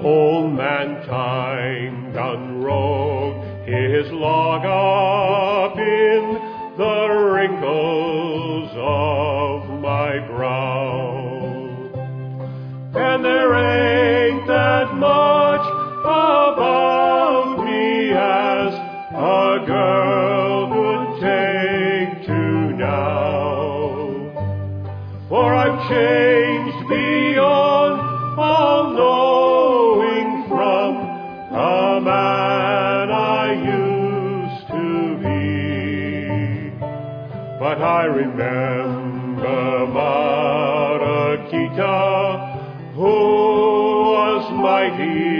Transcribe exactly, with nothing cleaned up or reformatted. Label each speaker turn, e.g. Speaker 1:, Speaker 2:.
Speaker 1: Old man Time done wrote his log up in the wrinkles of my brow. And there ain't that much about me as a girl could take to now. For I've changed beyond all knowing from a man I used to be. But I remember Marakita, who was mighty